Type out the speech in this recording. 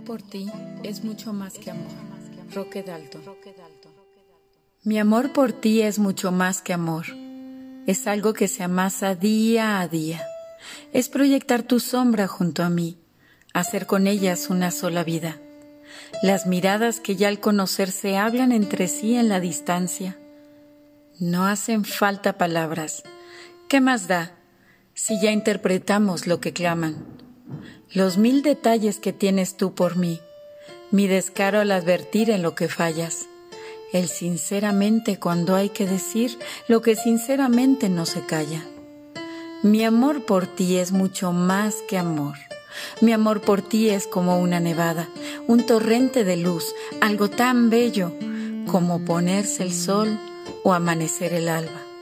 por ti es mucho más que amor. Roque Dalton. Mi amor por ti es mucho más que amor. Es algo que se amasa día a día. Es proyectar tu sombra junto a mí, hacer con ellas una sola vida. Las miradas que ya al conocerse hablan entre sí en la distancia. No hacen falta palabras. ¿Qué más da si ya interpretamos lo que claman? Los 1000 detalles que tienes tú por mí, mi descaro al advertir en lo que fallas, el sinceramente cuando hay que decir lo que sinceramente no se calla. Mi amor por ti es mucho más que amor. Mi amor por ti es como una nevada, un torrente de luz, algo tan bello como ponerse el sol o amanecer el alba.